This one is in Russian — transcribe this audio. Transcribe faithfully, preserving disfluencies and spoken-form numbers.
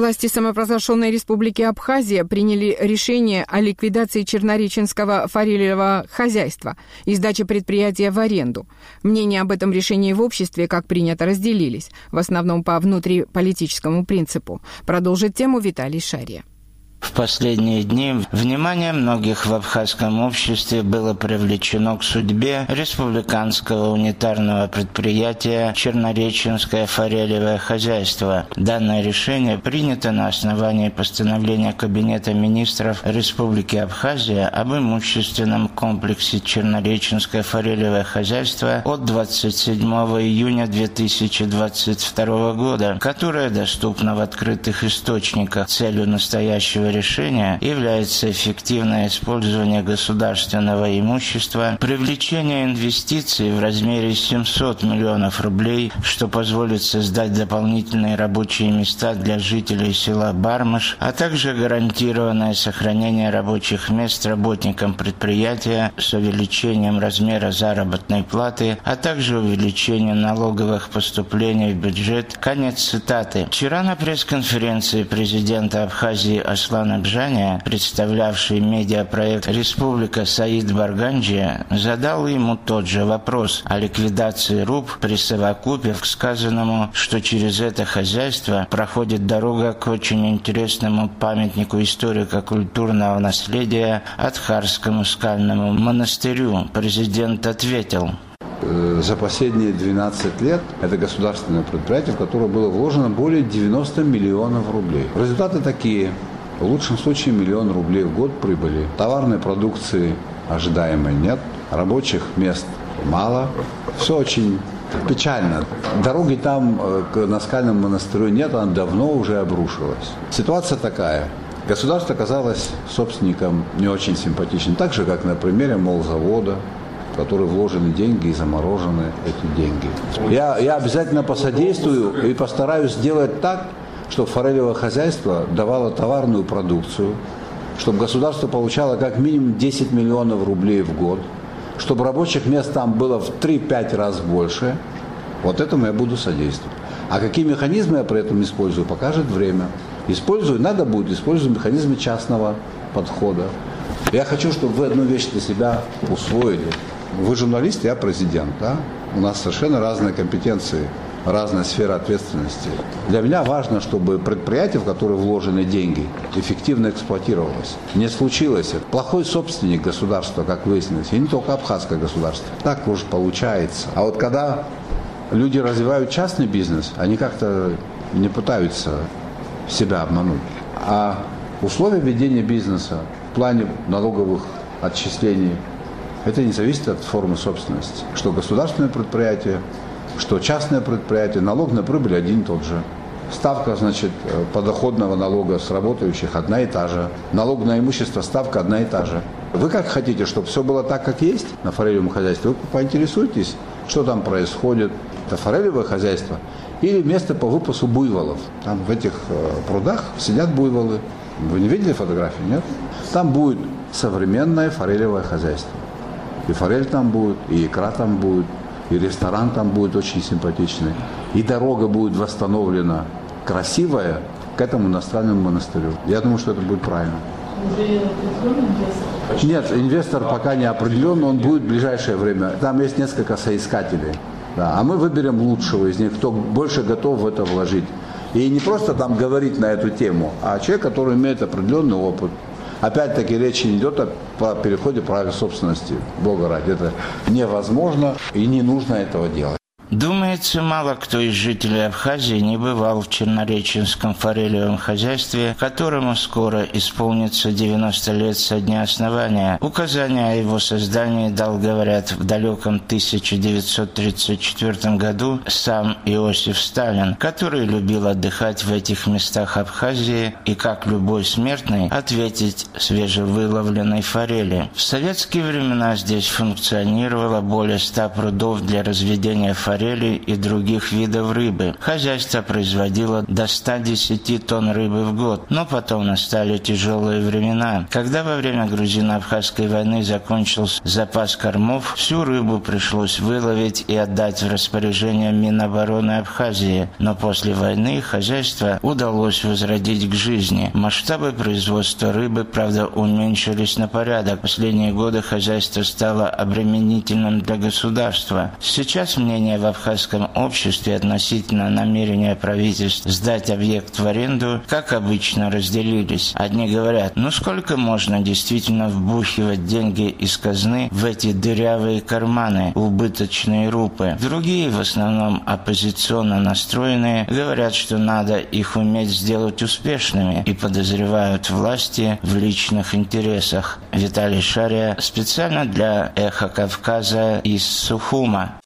Власти самопровозглашенной республики Абхазия приняли решение о ликвидации чернореченского форелевого хозяйства и сдаче предприятия в аренду. Мнения об этом решении в обществе, как принято, разделились, в основном по внутриполитическому принципу. Продолжит тему Виталий Шария. В последние дни внимание многих в абхазском обществе было привлечено к судьбе республиканского унитарного предприятия «Чернореченское форелевое хозяйство». Данное решение принято на основании постановления Кабинета министров Республики Абхазия об имущественном комплексе «Чернореченское форелевое хозяйство» от двадцать седьмого июня две тысячи двадцать второго года, которое доступно в открытых источниках. Целью настоящего решения является эффективное использование государственного имущества, привлечение инвестиций в размере семьсот миллионов рублей, что позволит создать дополнительные рабочие места для жителей села Бармыш, а также гарантированное сохранение рабочих мест работникам предприятия с увеличением размера заработной платы, а также увеличением налоговых поступлений в бюджет. Конец цитаты. Вчера на пресс-конференции президента Абхазии Аслана Акжаня, представлявший медиапроект «Республика» Саид Барганджия, задал ему тот же вопрос о ликвидации РУП при совокупе к сказанному, что через это хозяйство проходит дорога к очень интересному памятнику историко-культурного наследия Адхарскому скальному монастырю. Президент ответил: за последние двенадцать лет это государственное предприятие, в которое было вложено более девяноста миллионов рублей. Результаты такие. В лучшем случае миллион рублей в год прибыли. Товарной продукции ожидаемой нет, рабочих мест мало. Все очень печально. Дороги там к Наскальному монастырю нет, она давно уже обрушилась. Ситуация такая. Государство оказалось собственником не очень симпатичным. Так же, как на примере молзавода, в который вложены деньги и заморожены эти деньги. Я, я обязательно посодействую и постараюсь сделать так, чтобы форелевое хозяйство давало товарную продукцию, чтобы государство получало как минимум десять миллионов рублей в год, чтобы рабочих мест там было в три-пять раз больше. Вот этому я буду содействовать. А какие механизмы я при этом использую, покажет время. Использую, надо будет использовать механизмы частного подхода. Я хочу, чтобы вы одну вещь для себя усвоили. Вы журналист, я президент, да? У нас совершенно разные компетенции, разная сфера ответственности. Для меня важно, чтобы предприятие, в которое вложены деньги, эффективно эксплуатировалось. Не случилось это. Плохой собственник государства, как выяснилось, и не только абхазское государство. Так уж получается. А вот когда люди развивают частный бизнес, они как-то не пытаются себя обмануть. А условия ведения бизнеса в плане налоговых отчислений, это не зависит от формы собственности. Что государственное предприятие, что частное предприятие, налог на прибыль один и тот же. Ставка, значит, подоходного налога с работающих одна и та же. Налог на имущество, ставка одна и та же. Вы как хотите, чтобы все было так, как есть на форелевом хозяйстве? Вы поинтересуйтесь, что там происходит. Это форелевое хозяйство или место по выпасу буйволов. Там в этих прудах сидят буйволы. Вы не видели фотографии, нет? Там будет современное форелевое хозяйство. И форель там будет, и икра там будет. И ресторан там будет очень симпатичный. И дорога будет восстановлена красивая к этому иностранному монастырю. Я думаю, что это будет правильно. Нет, инвестор пока не определен, он будет в ближайшее время. Там есть несколько соискателей. Да, а мы выберем лучшего из них, кто больше готов в это вложить. И не просто там говорить на эту тему, а человек, который имеет определенный опыт. Опять-таки речь не идет о переходе права собственности. Бога ради, это невозможно и не нужно этого делать. Думается, мало кто из жителей Абхазии не бывал в Чернореченском форелевом хозяйстве, которому скоро исполнится девяносто лет со дня основания. Указание о его создании дал, говорят, в далеком тысяча девятьсот тридцать четвёртом году сам Иосиф Сталин, который любил отдыхать в этих местах Абхазии и, как любой смертный, ответить свежевыловленной форели. В советские времена здесь функционировало более ста прудов для разведения форели форели и других видов рыбы. Хозяйство производило до ста десяти тонн рыбы в год. Но потом настали тяжелые времена. Когда во время грузино-абхазской войны закончился запас кормов, всю рыбу пришлось выловить и отдать в распоряжение Минобороны Абхазии. Но после войны хозяйство удалось возродить к жизни. Масштабы производства рыбы, правда, уменьшились на порядок. В последние годы хозяйство стало обременительным для государства. Сейчас мнения в абхазском обществе относительно намерения правительства сдать объект в аренду, как обычно, разделились. Одни говорят, ну сколько можно действительно вбухивать деньги из казны в эти дырявые карманы, убыточные рупы. Другие, в основном оппозиционно настроенные, говорят, что надо их уметь сделать успешными и подозревают власти в личных интересах. Виталий Шария специально для «Эхо Кавказа» из Сухума.